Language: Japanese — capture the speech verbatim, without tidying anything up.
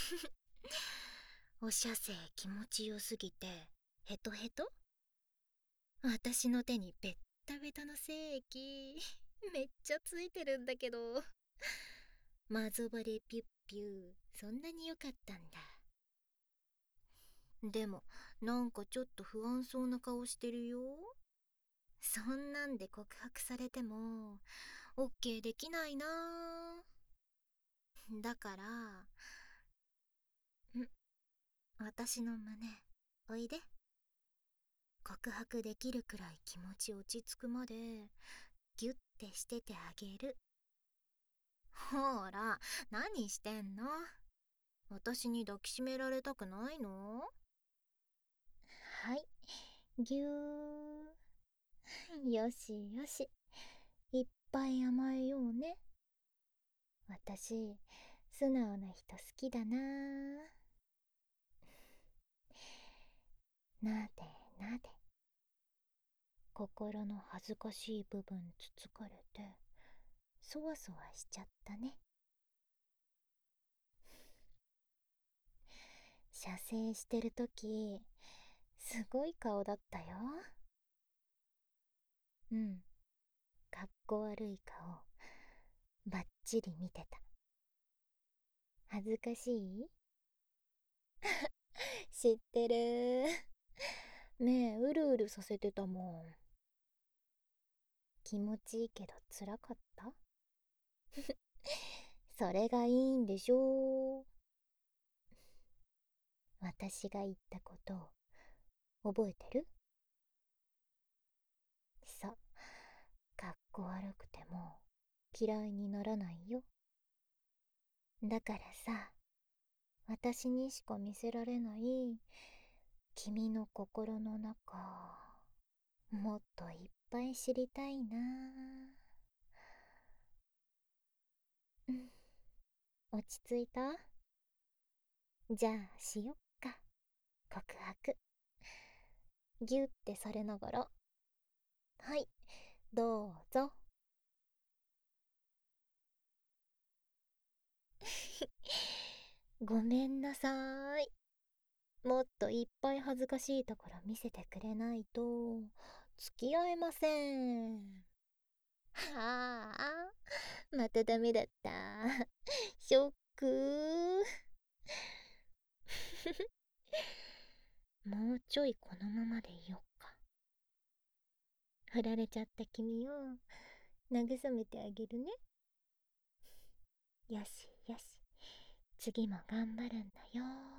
おしゃせ気持ちよすぎてヘトヘト。私の手にベッタベタの精液めっちゃついてるんだけど。マゾバレピュッピュー、そんなに良かったんだ。でもなんかちょっと不安そうな顔してるよ。そんなんで告白されてもオッケーできないな。だからん私の胸おいで。告白できるくらい気持ち落ち着くまでギュッてしててあげる。ほーら、何してんの。私に抱きしめられたくないの。はい、ぎゅー。よしよし、いっぱい甘えようね。私素直な人好きだな。なでなで。心の恥ずかしい部分つつかれてそわそわしちゃったね。射精してるときすごい顔だったよ。うん、かっこ悪い顔バッチリ見てた。恥ずかしい？知ってる。目うるうるさせてたもん。気持ちいいけどつらかった？それがいいんでしょう。私が言ったこと覚えてる？そう、かっこ悪くても嫌いにならないよ。だからさ、私にしか見せられない君の心の中、もっといっぱい知りたいな。うん、落ち着いた？じゃあしよっか、告白。ギュってされながら。はい、どうぞ。ごめんなさーい。もっといっぱい恥ずかしいところ見せてくれないと付き合えません。はあ、またダメだった。ショック。もうちょいこのままでいよっか。振られちゃった君を慰めてあげるね。よしよし、次も頑張るんだよ。